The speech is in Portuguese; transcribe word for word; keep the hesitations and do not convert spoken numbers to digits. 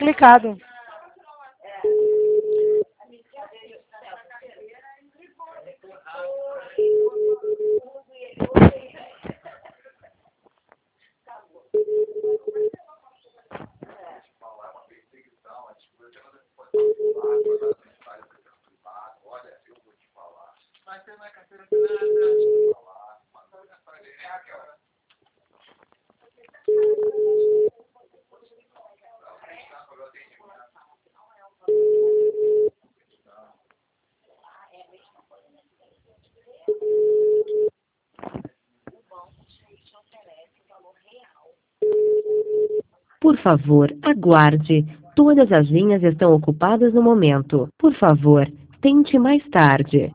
Clicado. Por favor, aguarde. Todas as linhas estão ocupadas no momento. Por favor, tente mais tarde.